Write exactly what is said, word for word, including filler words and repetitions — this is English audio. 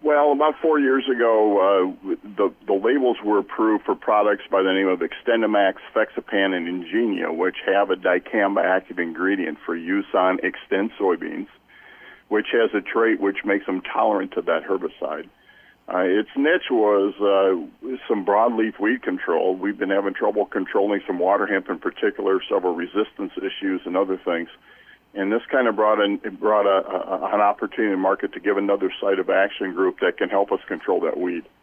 Well, about four years ago, uh, the, the labels were approved for products by the name of Extendamax, Fexapan, and Ingenia, which have a dicamba active ingredient for use on Xtend soybeans, which has a trait which makes them tolerant to that herbicide. Uh, its niche was uh, some broadleaf weed control. We've been having trouble controlling some water hemp in particular, several resistance issues and other things. And this kind of brought, in, brought a, a, an opportunity in the market to give another site of action group that can help us control that weed.